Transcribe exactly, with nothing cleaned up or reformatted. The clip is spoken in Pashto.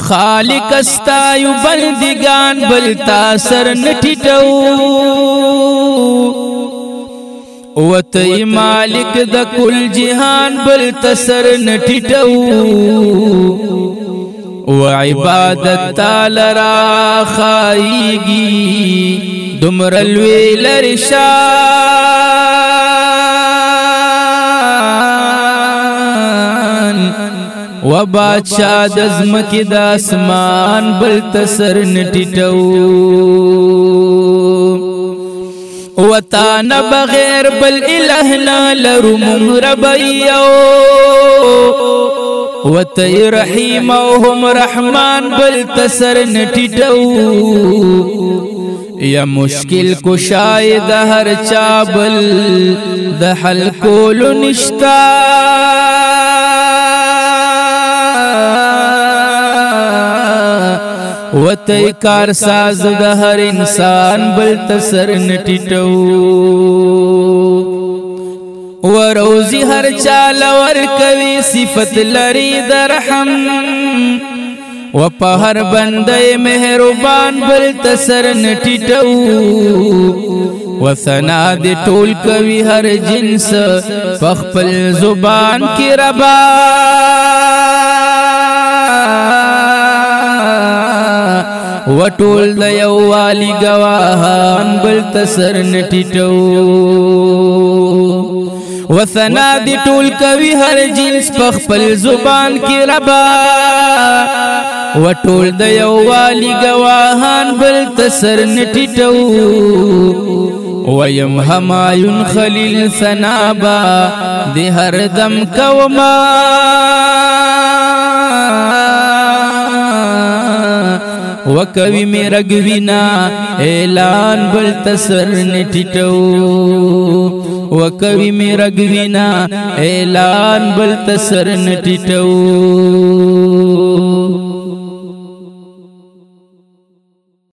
خالق استایو بندگان بلتا سر نټیټو وتی مالک د کل جهان بلتا سر نټیټو و عبادت تعالی را خایگی دمرلوی لرشان و بادشاہ دزمکی د اسمان بلتا سر نټیټو وطان بغیر بل الہنا لرو ممربیو وتی رحیم او هم رحمان بل تسر نټیټو یا مشکل کشای د هر چا بل د حل کولو نشتا وتی کار ساز د هر انسان بل تسر نټیټو وروزی هر چال ورکوي صفت لري درحم و په هر بنده مهربان بل تسر نټیټو و ثنا د ټول کوي هر جنس په خپل زبان کې ربا و ټول د یووالي گواهان بل تسر نټیټو و ثنا دی ټول کوي هر جنس په خپل زبان کې ربا و ټول د یووالي گواهان بل تسر نټیټو ویم همایون خلیل ثنابا دی هر دم کوما وکوی می رگوینا اعلان بل تسر نټیټو وکوی می رگوینا اعلان بل تسر نټیټو